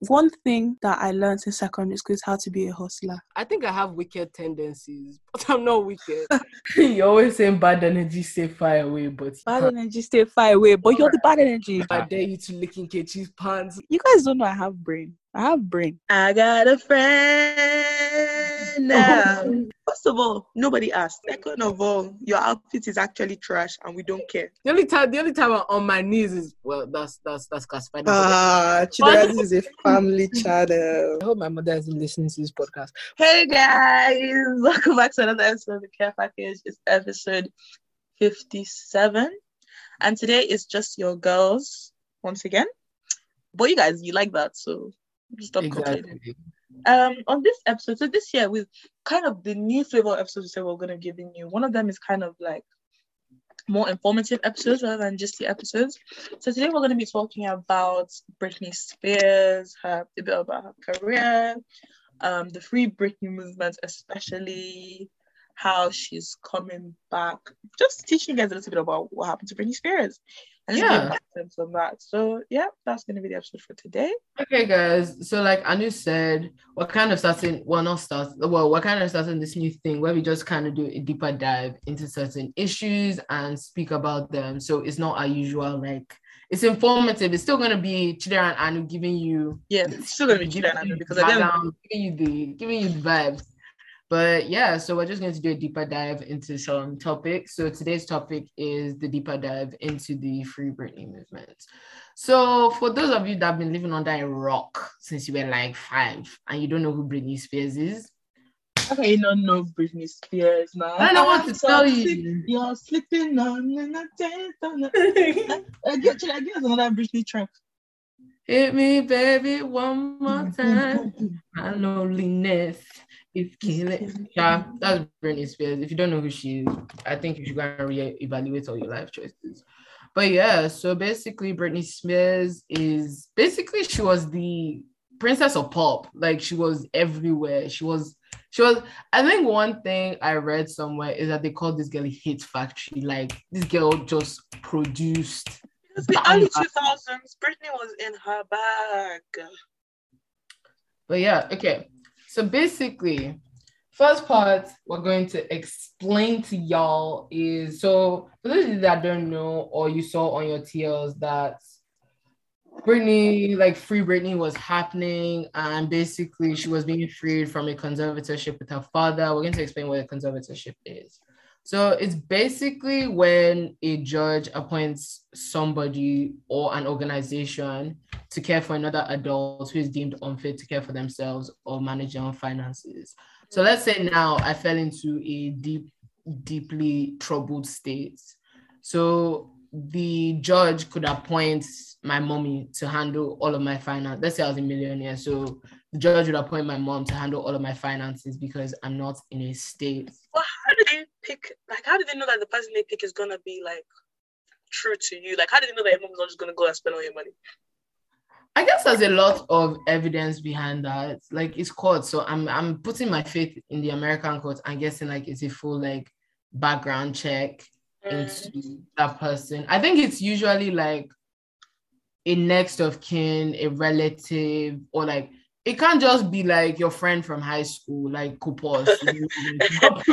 One thing that I learned in secondary school is how to be a hustler. I think I have wicked tendencies, but I'm not wicked. You're always saying bad energy stay far away, but Bad energy stay far away, but you're the bad energy. I dare you to lick in Kechi's pants. You guys don't know I have brain. I have brain. I got a friend now. First of all, nobody asked. Second of all, your outfit is actually trash and we don't care. The only time I'm on my knees is, well, that's classified. Chidera, this is a family channel. I hope my mother isn't listening to this podcast. Hey guys, welcome back to another episode of the Care Package. It's episode 57. And today is just your girls once again. But you guys, you like that, so stop complaining. On this episode, so this year with kind of the new flavor episodes we said we're gonna give you. One of them is kind of like more informative episodes rather than just the episodes. So today we're going to be talking about Britney Spears, a bit about her career, the Free Britney movement, especially how she's coming back. Just teaching you guys a little bit about what happened to Britney Spears. And sense of that. So yeah, that's going to be the episode for today. Okay, guys. So like Anu said, we're kind of starting this new thing where we just kind of do a deeper dive into certain issues and speak about them. So it's not our usual, like, it's informative. It's still going to be Chidera and Anu giving you... Yeah, it's still going to be Chidera and Anu because giving you the vibes. But yeah, so we're just going to do a deeper dive into some topics. So today's topic is the deeper dive into the Free Britney movement. So for those of you that have been living under a rock since you were like 5 and you don't know who Britney Spears is. Okay, you don't know Britney Spears now. I don't know what to tell you. You're sleeping on a dance on I give us another Britney track. Hit me, baby, one more time. My loneliness is killing. Yeah, that's Britney Spears. If you don't know who she is, I think you should go and reevaluate all your life choices. But yeah, so basically Britney Spears she was the princess of pop. Like, she was everywhere. She was, I think one thing I read somewhere is that they called this girl a hit factory. Like, this girl just produced. It's the early 2000s. Britney was in her bag. But yeah, okay. So basically, first part we're going to explain to y'all is, so for those of you that don't know or you saw on your TLs that Britney, like Free Britney was happening and basically she was being freed from a conservatorship with her father. We're going to explain what a conservatorship is. So it's basically when a judge appoints somebody or an organization to care for another adult who is deemed unfit to care for themselves or manage their own finances. So let's say now I fell into a deeply troubled state. So the judge could appoint my mommy to handle all of my finance. Let's say I was a millionaire. So the judge would appoint my mom to handle all of my finances because I'm not in a state. Well, how do they pick? Like, how do they know that the person they pick is gonna be like true to you? Like, how do they know that your mom's not just gonna go and spend all your money? I guess there's a lot of evidence behind that. Like, it's court, so I'm putting my faith in the American court and guessing like it's a full like background check into that person. I think it's usually like a next of kin, a relative, or like it can't just be like your friend from high school, like Kupos. Because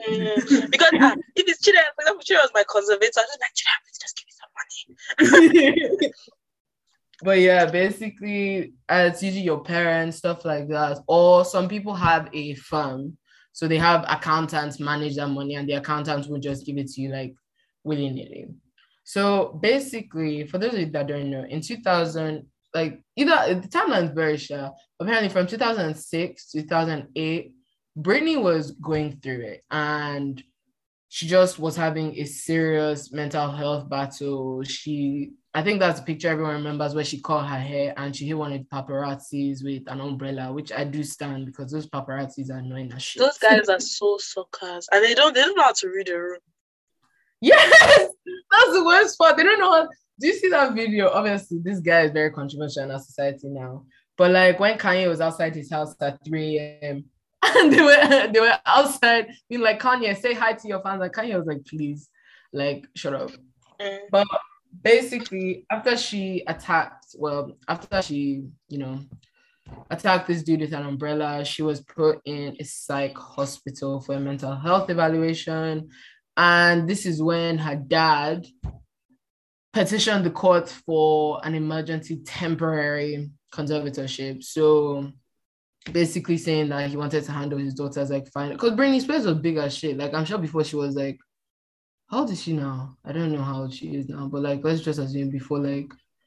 if it's Chidera, for example, Chidera was my conservator, I was like, Chidera, please just give me some money. But yeah, basically, it's usually your parents, stuff like that. Or some people have a firm, so they have accountants manage that money, and the accountants will just give it to you like willy-nilly. So basically, for those of you that don't know, in 2000, like either the timeline is very short. Apparently, from 2006 to 2008, Britney was going through it, and she just was having a serious mental health battle. I think that's the picture everyone remembers where she caught her hair and she hit one of the paparazzis with an umbrella, which I do stand because those paparazzis are annoying as shit. Those guys are so suckers, and they don't know how to read a room. Yes, that's the worst part. They don't know how. Do you see that video? Obviously, this guy is very controversial in our society now. But like when Kanye was outside his house at 3 a.m. and they were outside being like, Kanye, say hi to your fans. Like Kanye was like, please, like, shut up. But basically, after she, attacked this dude with an umbrella. She was put in a psych hospital for a mental health evaluation. And this is when her dad petitioned the court for an emergency temporary conservatorship. So basically saying that he wanted to handle his daughter's like fine. Because Britney Spears was big as shit. Like I'm sure before she was like, how old is she now? I don't know how old she is now, but like let's just assume before I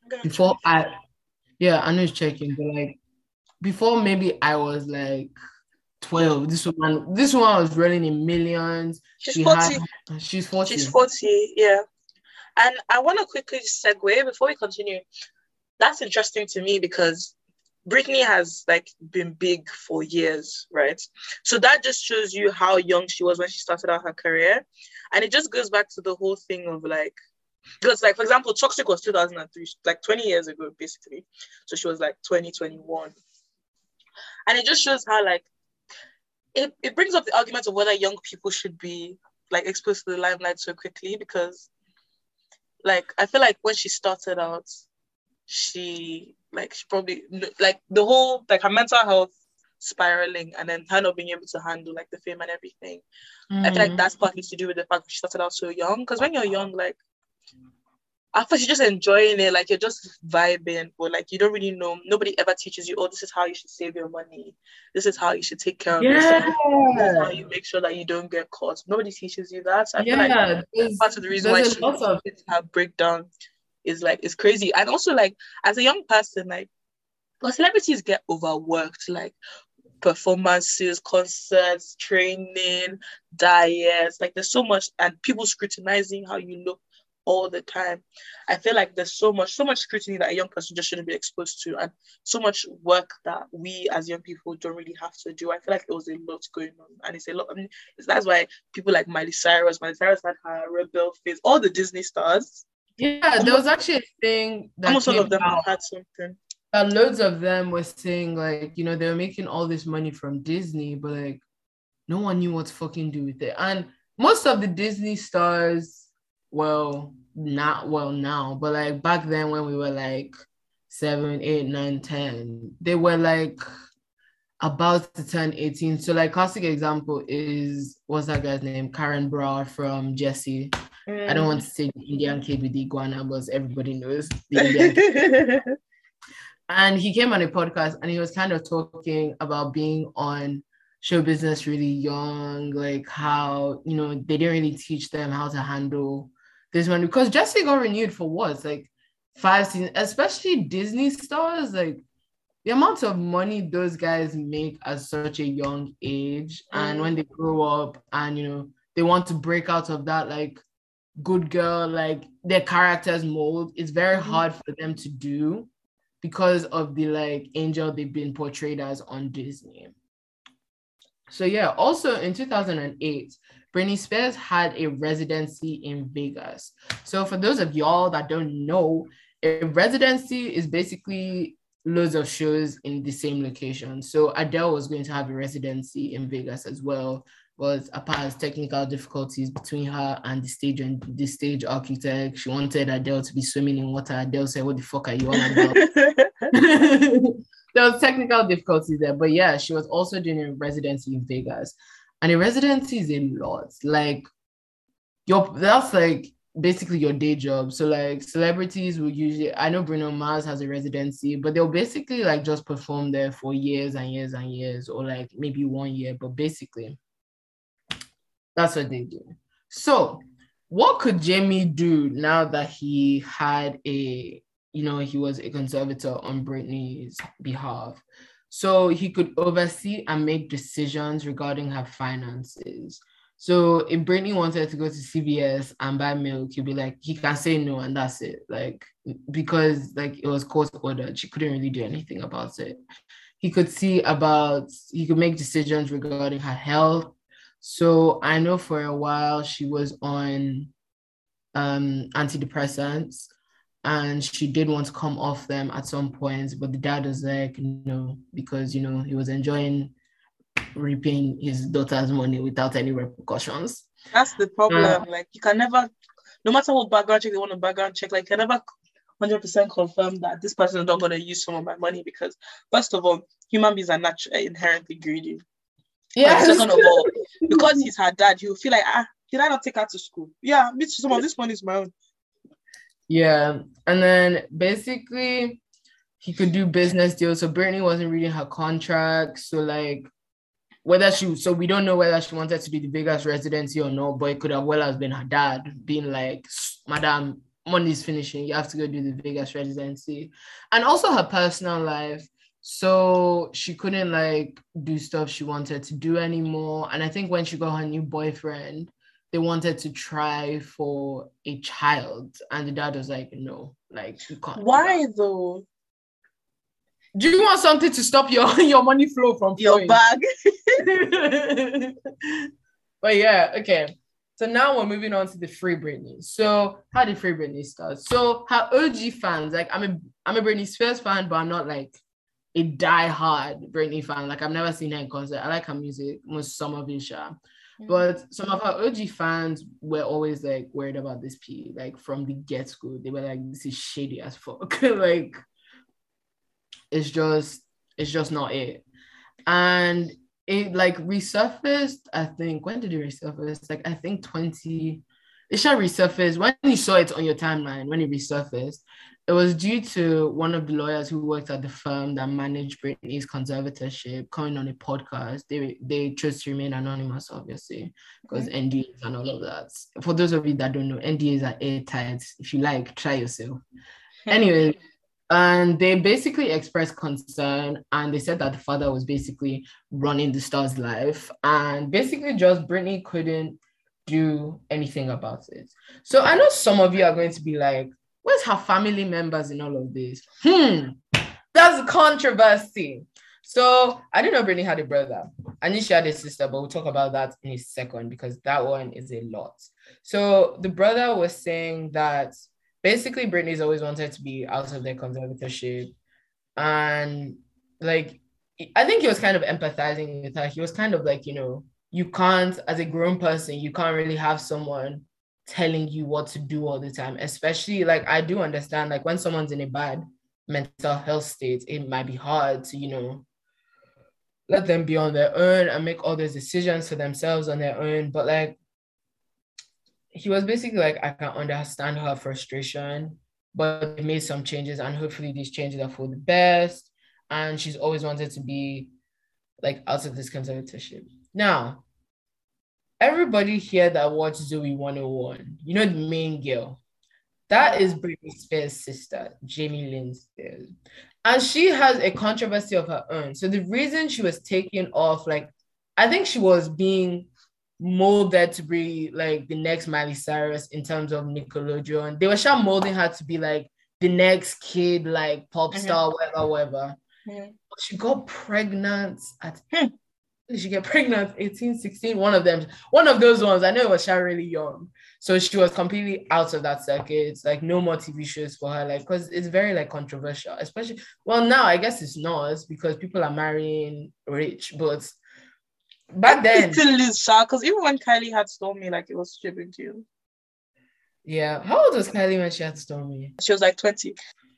know it's checking, but like before maybe I was like 12. This woman was rolling in millions. She's 40. She's 40. She's 40, yeah. And I want to quickly segue before we continue. That's interesting to me because Britney has like been big for years, right? So that just shows you how young she was when she started out her career. And it just goes back to the whole thing of like, because like, for example, Toxic was 2003, like 20 years ago, basically. So she was like 2021. And it just shows how like, it brings up the argument of whether young people should be like exposed to the limelight so quickly, because like, I feel like when she started out, she probably like the whole like her mental health spiraling and then her not being able to handle like the fame and everything. I feel like that's partly to do with the fact that she started out so young, because when you're young, like at first you're just enjoying it, like you're just vibing, but like you don't really know, nobody ever teaches you, oh, this is how you should save your money, this is how you should take care of yourself, this is how you make sure that you don't get caught. Nobody teaches you that. So I feel like part of the reason why she her breakdown is like it's crazy. And also like as a young person, like well, celebrities get overworked, like performances, concerts, training, diets, like there's so much, and people scrutinizing how you look all the time. I feel like there's so much scrutiny that a young person just shouldn't be exposed to, and so much work that we as young people don't really have to do. I feel like it was a lot going on, and it's a lot. I mean, that's why people like Miley Cyrus had her rebel phase. All the Disney stars. Yeah, there was actually a thing that almost all of them had something. Loads of them were saying like, you know, they were making all this money from Disney, but like no one knew what to fucking do with it. And most of the Disney stars, not now, but like back then when we were like 7, 8, 9, 10, they were like about to turn 18. So like classic example is, what's that guy's name? Karen Brower from Jessie. I don't want to say the Indian kid with the iguana, but everybody knows the Indian kid. And he came on a podcast and he was kind of talking about being on show business really young, like how, you know, they didn't really teach them how to handle this one, because Jessie got renewed for what, like 5 seasons, especially Disney stars, like the amount of money those guys make at such a young age, and when they grow up and, you know, they want to break out of that like good girl, like their characters mold, it's very hard for them to do because of the like angel they've been portrayed as on Disney. So yeah, also in 2008, Britney Spears had a residency in Vegas. So for those of y'all that don't know, a residency is basically loads of shows in the same location. So Adele was going to have a residency in Vegas as well, but apart technical difficulties between her and the stage architect. She wanted Adele to be swimming in water. Adele said, what the fuck are you on about? There was technical difficulties there, but yeah, she was also doing a residency in Vegas. And a residency is a lot. Like that's like basically your day job. So like celebrities will usually, I know Bruno Mars has a residency, but they'll basically like just perform there for years and years and years, or like maybe 1 year, but basically that's what they do. So what could Jamie do now that he had he was a conservator on Britney's behalf? So he could oversee and make decisions regarding her finances. So if Britney wanted to go to CVS and buy milk, he'd be like, he can say no and that's it. Like, because like it was court ordered, she couldn't really do anything about it. He could make decisions regarding her health. So I know for a while she was on antidepressants, and she did want to come off them at some point, but the dad was like, no, because, you know, he was enjoying reaping his daughter's money without any repercussions. That's the problem. Like, you can never, no matter what background check they want to background check, like, you can never 100% confirm that this person is not going to use some of my money because, first of all, human beings are naturally inherently greedy. Yeah. And second of all, because he's her dad, he'll feel like, did I not take her to school? Yeah, some of this money is my own. Yeah. And then basically he could do business deals. So Brittany wasn't reading her contract. So like so we don't know whether she wanted to do the Vegas residency or not, but it could have well as been her dad being like, Madam, money's finishing. You have to go do the Vegas residency. And also her personal life. So she couldn't like do stuff she wanted to do anymore. And I think when she got her new boyfriend, they wanted to try for a child. And the dad was like, no, like you can't. Why though? Do you want something to stop your money flow from your bag? But yeah, okay. So now we're moving on to the Free Britney. So how did Free Britney start? So her OG fans, like I'm a Britney Spears fan, but I'm not like a die-hard Britney fan. Like I've never seen her in concert. I like her music, some of it, but some of her OG fans were always like worried about this P. Like from the get-go, they were like, "This is shady as fuck." Like it's just not it. And it like resurfaced, I think. When did it resurface? Like I think it shall resurface when you saw it on your timeline. When it resurfaced, it was due to one of the lawyers who worked at the firm that managed Britney's conservatorship coming on a podcast. They chose to remain anonymous, obviously, because NDAs and all of that. For those of you that don't know, NDAs are airtight. If you like, try yourself. Anyway, and they basically expressed concern, and they said that the father was basically running the star's life, and basically just Britney couldn't do anything about it. So I know some of you are going to be like, where's her family members in all of this? That's a controversy. So I didn't know Britney had a brother. I knew she had a sister, but we'll talk about that in a second because that one is a lot. So the brother was saying that basically Britney's always wanted to be out of their conservatorship. And like, I think he was kind of empathizing with her. He was kind of like, you can't, as a grown person, you can't really have someone telling you what to do all the time, especially like I do understand like when someone's in a bad mental health state, it might be hard to let them be on their own and make all those decisions for themselves on their own. But like he was basically like, I can understand her frustration, but they made some changes and hopefully these changes are for the best, and she's always wanted to be like out of this conservatorship. Now everybody here that watched Zoe 101, the main girl, that is Britney Spears' sister, Jamie Lynn Spears. And she has a controversy of her own. So the reason she was taken off, like, I think she was being molded to be like the next Miley Cyrus in terms of Nickelodeon. They were molding her to be like the next kid, like pop star, whatever. But she got pregnant at... She get pregnant 18, 16, one of those ones. I know it was really young. So she was completely out of that circuit. It's like no more TV shows for her, like, because it's very like controversial, especially, well, now I guess it's not because people are marrying rich, but back then it's still is shock because even when Kylie had Stormy, like it was stripping to you. Yeah. How old was Kylie when she had Stormy? She was like 20.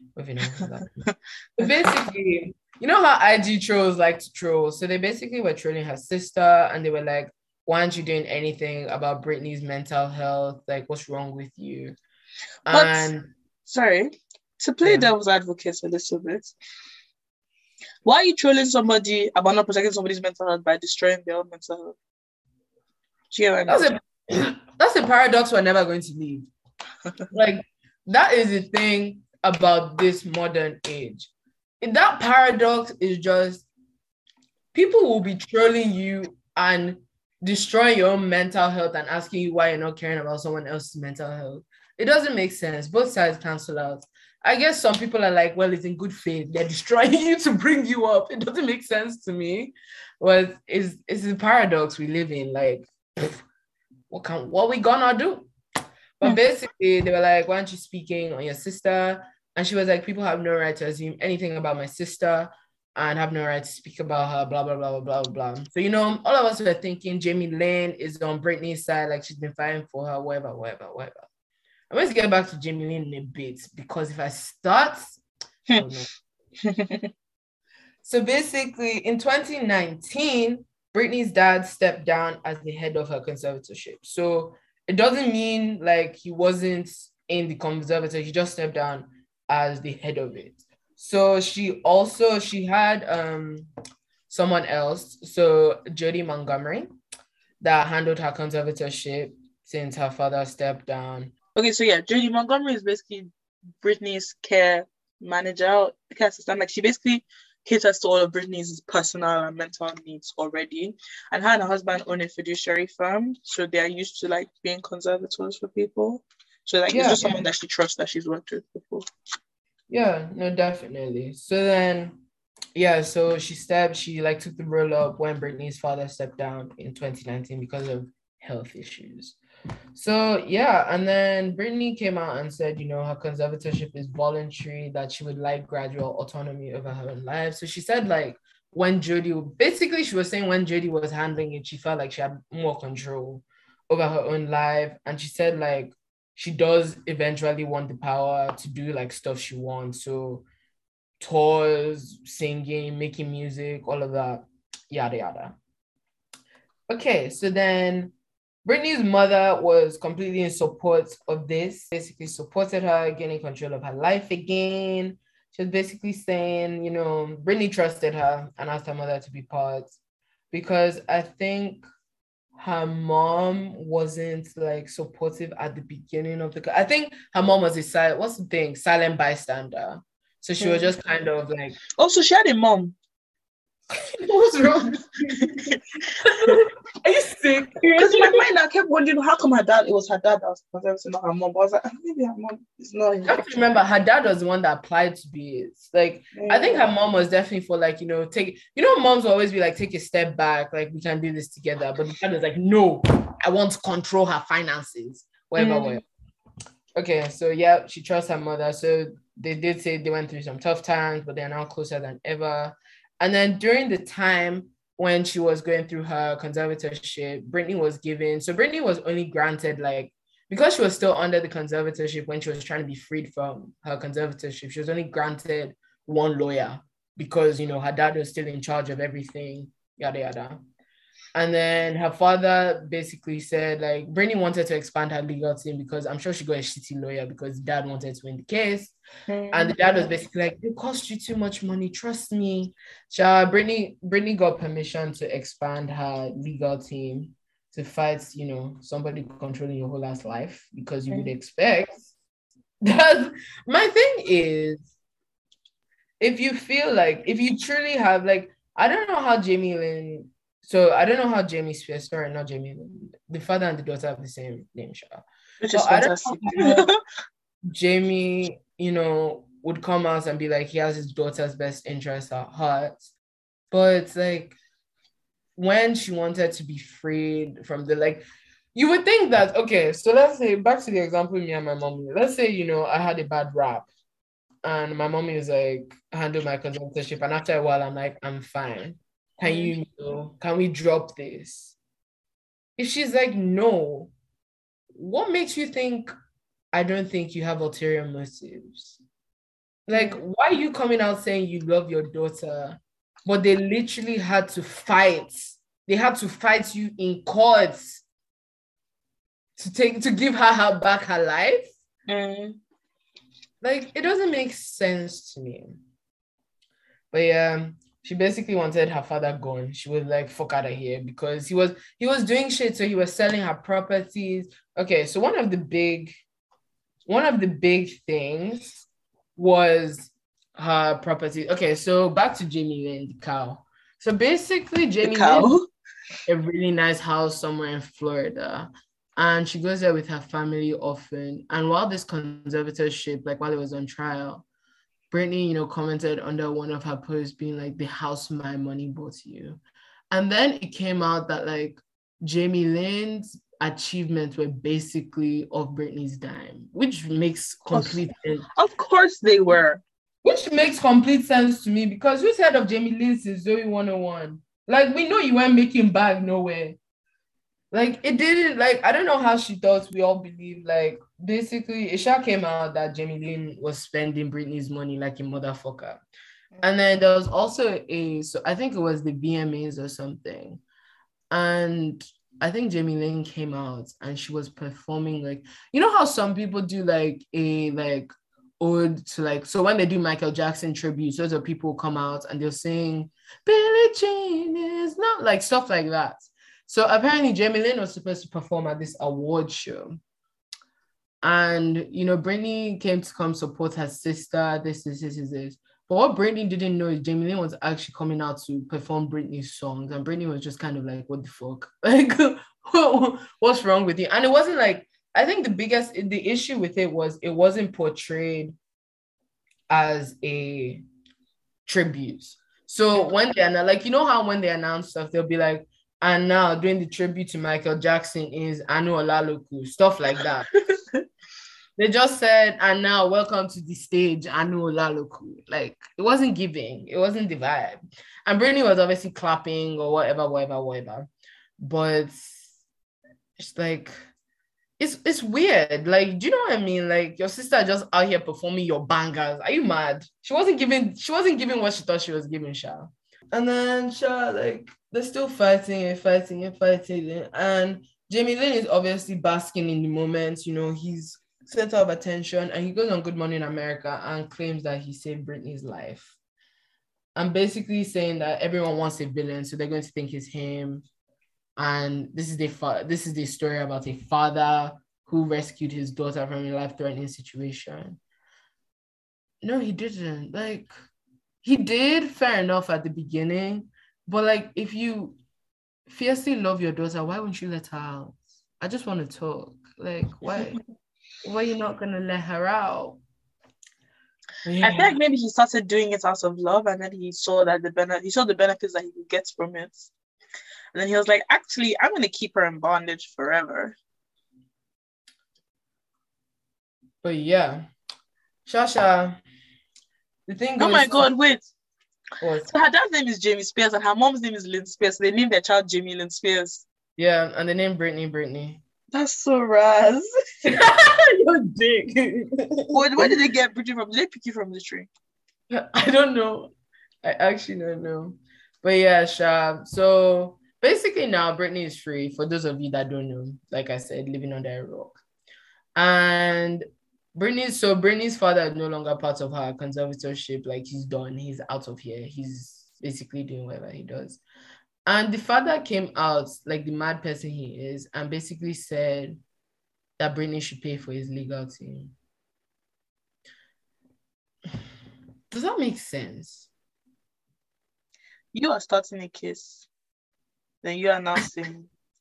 Basically, you know how IG trolls like to troll? So they basically were trolling her sister and they were like, why aren't you doing anything about Britney's mental health? Like, what's wrong with you? But, sorry, to play devil's advocate a little bit, why are you trolling somebody about not protecting somebody's mental health by destroying their own mental health? Do you know what I mean? That's a paradox we're never going to leave. Like, that is the thing about this modern age. That paradox is just people will be trolling you and destroying your own mental health and asking you why you're not caring about someone else's mental health. It doesn't make sense. Both sides cancel out. I guess some people are like, well, it's in good faith. They're destroying you to bring you up. It doesn't make sense to me. But it's a paradox we live in. Like, what we gonna do? But basically, they were like, why aren't you speaking on your sister? And she was like, people have no right to assume anything about my sister and have no right to speak about her, blah, blah, blah, blah, blah, blah. So, all of us were thinking Jamie Lynn is on Britney's side, like she's been fighting for her, whatever. I'm going to get back to Jamie Lynn in a bit because if I start, I don't know. So basically, in 2019, Britney's dad stepped down as the head of her conservatorship. So it doesn't mean like he wasn't in the conservatorship, he just stepped down as the head of it. So she had someone else, so Jody Montgomery, that handled her conservatorship since her father stepped down. Okay, so yeah, Jody Montgomery is basically Britney's care manager, care assistant. Like she basically caters to all of Britney's personal and mental needs already. And her and her husband own a fiduciary firm, so they are used to like being conservators for people. So like it's just someone that she trusts that she's worked with before. Yeah, no, definitely. So then, so she took the role up when Britney's father stepped down in 2019 because of health issues. So and then Britney came out and said, her conservatorship is voluntary, that she would like gradual autonomy over her own life. So she said like she was saying when Jody was handling it, she felt like she had more control over her own life. And she said like she does eventually want the power to do like stuff she wants. So tours, singing, making music, all of that, yada, yada. Okay, so then Britney's mother was completely in support of this, basically supported her gaining control of her life again. She was basically saying, Britney trusted her and asked her mother to be part because I think her mom wasn't like supportive at the beginning of I think her mom was silent bystander. So she was just kind of like... Also, she had a mom. What's wrong? Are you sick? Because in my mind, I kept wondering how come it was her dad that was conservative, not her mom. But I was like, maybe her mom is not. You have to remember, her dad was the one that applied to be it. Like, I think her mom was definitely for like, moms will always be like, take a step back, like we can do this together. But the dad was like, no, I want to control her finances, whatever. Okay, so she trusts her mother. So they did say they went through some tough times, but they're now closer than ever. And then during the time when she was going through her conservatorship, Britney was only granted because she was still under the conservatorship when she was trying to be freed from her conservatorship, she was only granted one lawyer because, her dad was still in charge of everything, yada, yada. And then her father basically said, Britney wanted to expand her legal team because I'm sure she got a shitty lawyer because dad wanted to win the case. And the dad was basically like, it cost you too much money, trust me. So Britney got permission to expand her legal team to fight, somebody controlling your whole ass life because you would expect. My thing is, if you truly have, I don't know how Jamie Lynn... So I don't know how Jamie Spears, sorry, not Jamie, the father and the daughter have the same name, which is fantastic. I don't know Jamie, would come out and be like, he has his daughter's best interest at heart. But when she wanted to be freed from you would think that, okay, so let's say, back to the example me and my mom, let's say, I had a bad rap and my mom is like, handle my conservatorship. And after a while, I'm like, I'm fine. Can we drop this? If she's like, no, what makes you think I don't think you have ulterior motives? Why are you coming out saying you love your daughter, but they literally had to fight? They had to fight you in court to give her back her life? It doesn't make sense to me. But she basically wanted her father gone. She was like, fuck out of here, because he was doing shit. So he was selling her properties. Okay, so one of the big things was her property. Okay, so back to Jamie Lynn, the cow. So basically, Jamie Lynn, a really nice house somewhere in Florida. And she goes there with her family often. And while this conservatorship, while it was on trial, Britney, commented under one of her posts being like, the house my money bought you. And then it came out that Jamie Lynn's achievements were basically of Britney's dime, which makes complete sense. Of course they were. Which makes complete sense to me because who's heard of Jamie Lynn since Zoe 101? We know you weren't making bag nowhere. Like it didn't like I don't know how she thought we all believe. Like basically, Isha came out that Jamie Lynn was spending Britney's money like a motherfucker. And then there was also so I think it was the VMAs or something. And I think Jamie Lynn came out and she was performing like, you know how some people do like a like ode to like, so when they do Michael Jackson tributes, those are people who come out and they'll sing Billie Jean is not like stuff like that. So apparently Jamie Lynn was supposed to perform at this award show. And you know, Britney came to come support her sister. This. But what Britney didn't know is Jamie Lynn was actually coming out to perform Britney's songs, and Britney was just kind of like, "What the fuck? Like, what's wrong with you?" And it wasn't like I think the issue with it was it wasn't portrayed as a tribute. So when they like, you know how when they announce stuff, they'll be like, "And now doing the tribute to Michael Jackson is Anu Olaloku," stuff like that. They just said, "And now welcome to the stage, Anu Olaloku." Like it wasn't giving, it wasn't the vibe. And Britney was obviously clapping or whatever. But it's like it's weird. Like, do you know what I mean? Like your sister just out here performing your bangers. Are you mad? She wasn't giving what she thought she was giving, Sha. And then Sha, like, they're still fighting. And Jamie Lynn is obviously basking in the moment. You know, he's center of attention, and he goes on Good Morning America and claims that he saved Britney's life. I'm basically saying that everyone wants a villain, so they're going to think it's him. And this is the story about a father who rescued his daughter from a life-threatening situation. No, he didn't. Like, he did, fair enough, at the beginning. But, like, if you fiercely love your daughter, why won't you let her out? I just want to talk. Like, why? Why are you not going to let her out? Yeah. I feel like maybe he started doing it out of love, and then he saw that the benefits that he could get from it. And then he was like, actually, I'm going to keep her in bondage forever. But yeah. Shasha, the thing goes... Oh my God, wait. What? So her dad's name is Jamie Spears and her mom's name is Lynn Spears. So they named their child Jamie Lynn Spears. Yeah, and they named Britney. That's so raz. You're dick. Where did they get Britney from? Did they pick you from the tree? I don't know. I actually don't know. But yeah, Sha. So basically now Britney is free, for those of you that don't know, like I said, living under a rock. And Britney's father is no longer part of her conservatorship. Like, he's done. He's out of here. He's basically doing whatever he does. And the father came out, like the mad person he is, and basically said that Britney should pay for his legal team. Does that make sense? You are starting a case. Then you are announcing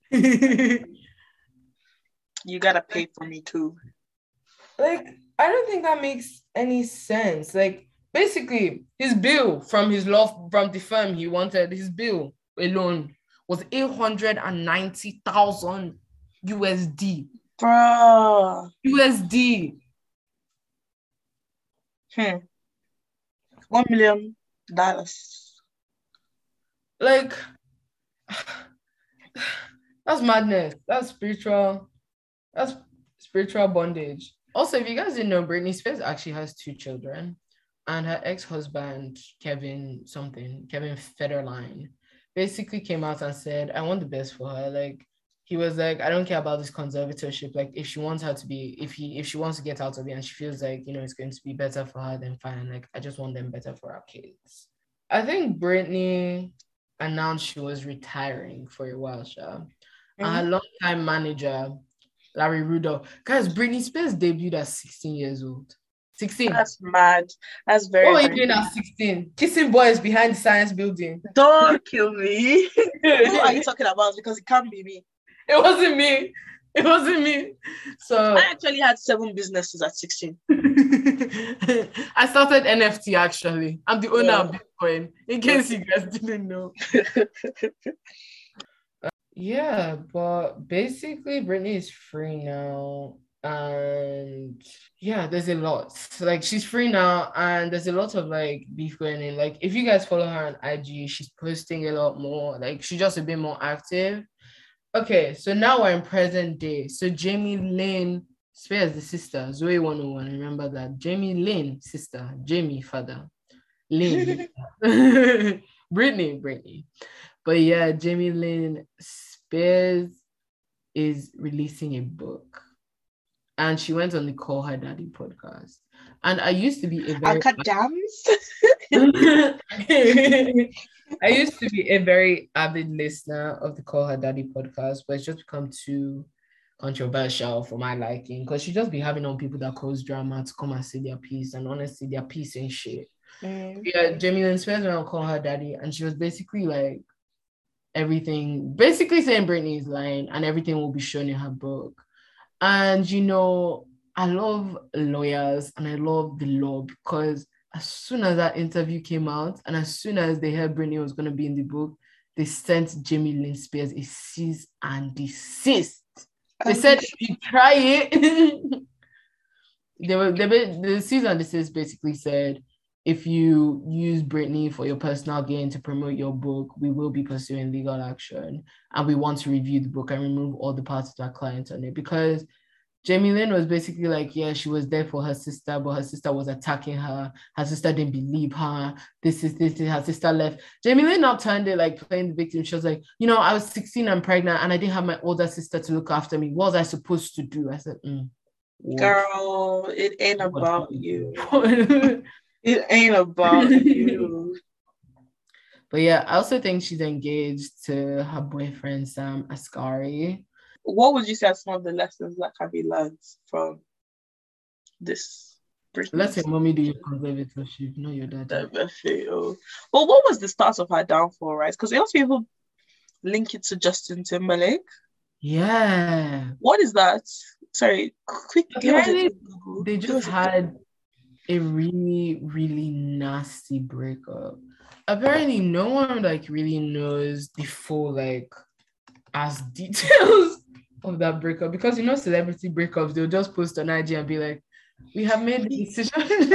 you gotta pay for me too. Like, I don't think that makes any sense. Like, basically, his bill from the firm he wanted, his bill alone was 890,000 USD. Bruh. USD. $1 million. Like, that's madness. That's spiritual bondage. Also, if you guys didn't know, Britney Spears actually has 2 children, and her ex-husband, Kevin Federline, basically came out and said, I want the best for her. Like, he was like, I don't care about this conservatorship. Like, if she wants to get out of it and she feels like, you know, it's going to be better for her, then fine. Like, I just want them better for our kids. I think Britney announced she was retiring for a while, Sha. And her longtime manager, Larry Rudolph. Guys, Britney Spears debuted at 16 years old. 16. That's mad. That's very. What were you doing at 16? Kissing boys behind the science building. Don't kill me. Who are you talking about? Because it can't be me. It wasn't me. So I actually had 7 businesses at 16. I started NFT actually. I'm the owner of Bitcoin, in case you guys didn't know. Yeah, but basically Britney is free now, and yeah, there's a lot. Like, she's free now, and there's a lot of like beef going in. Like, if you guys follow her on IG, she's posting a lot more. Like, she's just a bit more active. Okay, so now we're in present day. So Jamie Lynn Spears, the sister, Zoe 101. Remember that. Jamie Lynn, sister, Jamie, father, Lynn, Brittany. But yeah, Jamie Lynn Spears is releasing a book. And she went on the Call Her Daddy podcast. And I used to be a very I used to be a very avid listener of the Call Her Daddy podcast, but it's just become too controversial for my liking because she just be having on people that cause drama to come and say their piece, and honestly, their piece ain't shit. Yeah, Jamie Lynn Spears went on Call Her Daddy, and she was basically like everything, basically saying Britney is lying and everything will be shown in her book. And you know, I love lawyers and I love the law because as soon as that interview came out and as soon as they heard Britney was going to be in the book, they sent Jamie Lynn Spears a cease and desist. They said, if you try it, the cease and desist basically said, if you use Britney for your personal gain to promote your book, we will be pursuing legal action. And we want to review the book and remove all the parts of our client on it. Because Jamie Lynn was basically like, yeah, she was there for her sister, but her sister was attacking her. Her sister didn't believe her. This is her sister left. Jamie Lynn now turned it like playing the victim. She was like, you know, I was 16 and pregnant and I didn't have my older sister to look after me. What was I supposed to do? I said, girl, it ain't about you. It ain't about you. But yeah, I also think she's engaged to her boyfriend, Sam Asghari. What would you say are some of the lessons that can be learned from this? Let your mommy do your conservatorship, not your dad. Well, what was the start of her downfall, right? Because a lot of people link it to Justin Timberlake. Yeah. What is that? Sorry, quick. They just had a really, really nasty breakup. Apparently, no one like really knows the full like as details of that breakup because you know celebrity breakups, they'll just post on IG and be like, we have made the decision.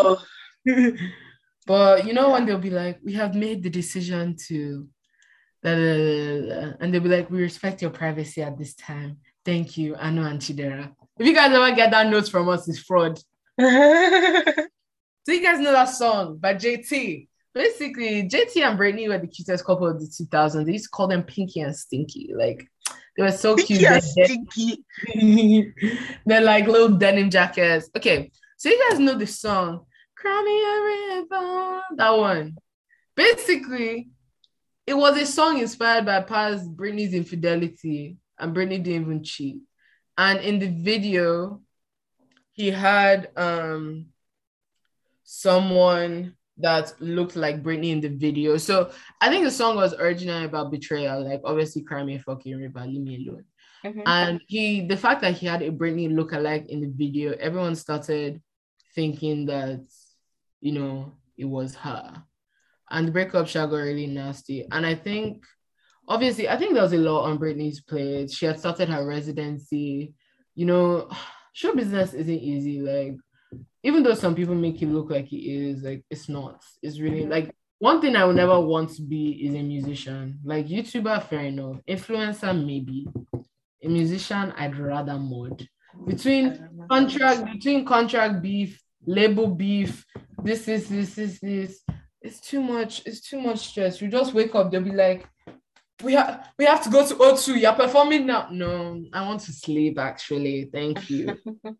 But you know when they'll be like, we have made the decision to and they'll be like, we respect your privacy at this time. Thank you, Anu and Chidera. If you guys ever get that note from us, it's fraud. So you guys know that song by JT. Basically, JT and Britney were the cutest couple of the 2000s. They used to call them Pinky and Stinky. Like, they were so cute. Pinky and Stinky. They're like little denim jackets. Okay, so you guys know the song, Cry Me a River, that one. Basically, it was a song inspired by past Britney's infidelity, and Britney didn't even cheat. And in the video, he had someone that looked like Britney in the video. So I think the song was originally about betrayal, like obviously Cry Me a Fucking River, leave me alone. Mm-hmm. And the fact that he had a Britney lookalike in the video, everyone started thinking that, you know, it was her. And the breakup got really nasty. And I think, obviously, I think there was a lot on Britney's plate. She had started her residency. You know, show business isn't easy. Like, even though some people make it look like it is, like, it's not. It's really, like, one thing I would never want to be is a musician. Like, YouTuber, fair enough. Influencer, maybe. A musician, I'd rather mod. Between contract beef, label beef, this. It's too much stress. You just wake up, they'll be like, we have to go to O2. You're performing now. No, I want to sleep, actually. Thank you.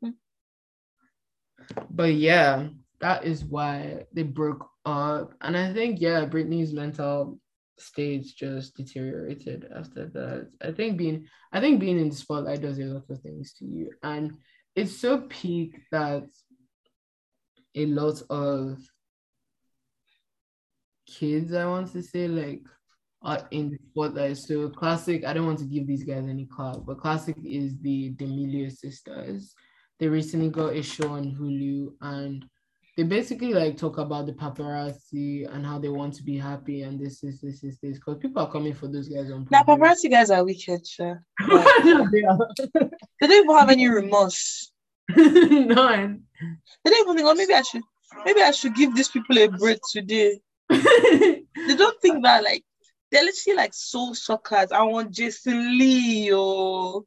But yeah, that is why they broke up. And I think, yeah, Britney's mental state just deteriorated after that. I think being in the spotlight does a lot of things to you. And it's so peak that a lot of kids, I want to say, like, are in the spotlight. So Classic, I don't want to give these guys any clout, but Classic is the D'Amelio sisters. They recently got a show on Hulu, and they basically like talk about the paparazzi and how they want to be happy and this, because people are coming for those guys on Hulu. Now paparazzi guys are wicked, sure. Like, they don't even have any remorse. None. They don't even think, oh, maybe I should give these people a break today. They don't think that, like, They're literally like soul suckers. I want Jason Lee, yo,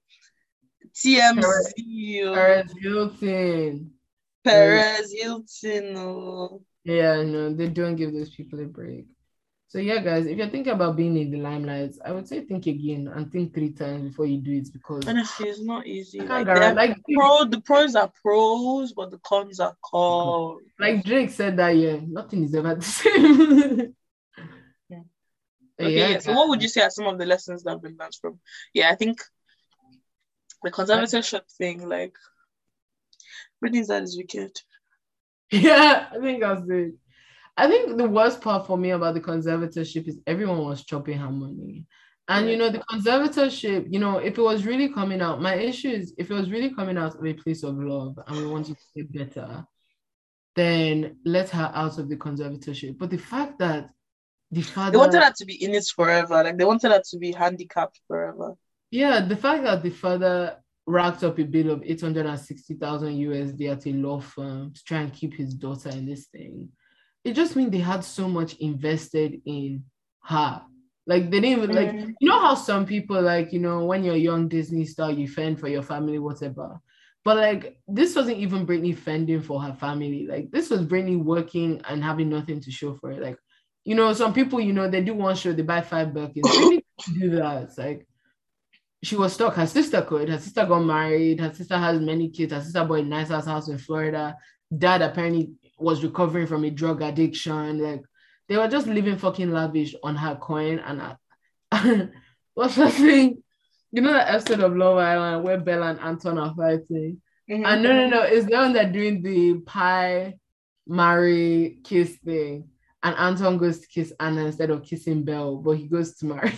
TMZ, yo, Paris Hilton. Perez Hilton, oh. Yeah, no, they don't give those people a break. So yeah, guys, if you're thinking about being in the limelight, I would say think again and think 3 times before you do it, because Honestly, it's not easy. I can't The pros are pros, but the cons are cons. like Drake said that nothing is ever the same. Yeah. Okay, yeah. So what would you say are some of the lessons that have been learned from? Yeah, I think the conservatorship thing, like Britney's dad is wicked. Yeah, I think that's it. I think the worst part for me about the conservatorship is everyone was chopping her money. And, the conservatorship, if it was really coming out, my issue is if it was really coming out of a place of love and we wanted to get better, then let her out of the conservatorship. But the fact that the father... They wanted her to be in it forever. Like, they wanted her to be handicapped forever. Yeah, the fact that the father racked up a bill of 860,000 USD at a law firm to try and keep his daughter in this thing, it just means they had so much invested in her. Like, they didn't even, how some people, when you're a young Disney star, you fend for your family, whatever. But, this wasn't even Britney fending for her family. Like, this was Britney working and having nothing to show for it. Like, some people, they do one show, they buy 5 Birkins. Britney didn't do that. It's like, she was stuck. Her sister could. Her sister got married. Her sister has many kids. Her sister bought a nice house in Florida. Dad apparently was recovering from a drug addiction. Like, they were just living fucking lavish on her coin. And what's that thing? That episode of Love Island where Bella and Anton are fighting? Mm-hmm. And no, it's the one that doing the pie, marry, kiss thing. And Anton goes to kiss Anna instead of kissing Belle, but he goes to marry.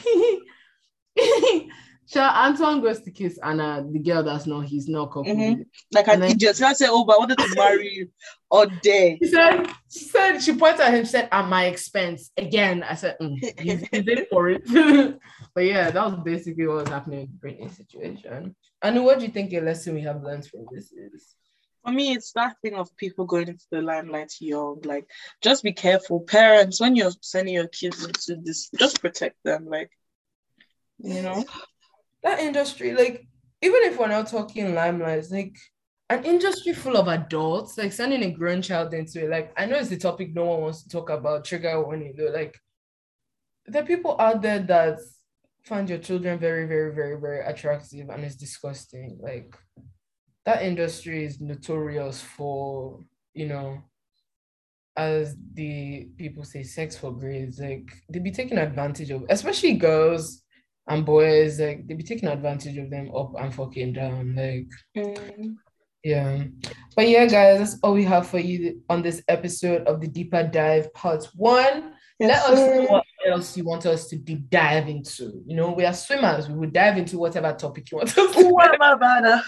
So Anton goes to kiss Anna, the girl he's not coupled. Mm-hmm. Like an idiot. She said, "Oh, but I wanted to marry you all day." She pointed at him, said, "At my expense." Again, I said, he's in for it. But yeah, that was basically what was happening with the Britney situation. And what do you think a lesson we have learned from this is? For me, it's that thing of people going into the limelight young. Like, just be careful. Parents, when you're sending your kids into this, just protect them. Like, that industry, even if we're not talking limelight, an industry full of adults, sending a grown child into it. I know it's the topic no one wants to talk about, trigger warning, though. There are people out there that find your children very, very, very, very attractive, and it's disgusting. That industry is notorious for, as the people say, sex for grades. They be taking advantage of, especially girls and boys, they be taking advantage of them up and fucking down. Yeah. But yeah, guys, that's all we have for you on this episode of the Deeper Dive Part 1. Let us know what else you want us to deep dive into. We are swimmers. We will dive into whatever topic you want us to. What am I about?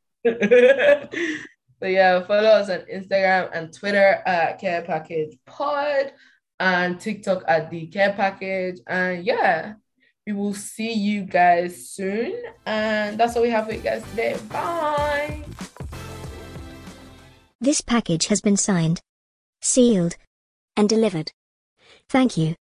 So yeah, follow us on Instagram and Twitter at Care Package Pod and TikTok at the Care Package. And yeah, we will see you guys soon. And that's all we have for you guys today. Bye. This package has been signed, sealed, and delivered. Thank you.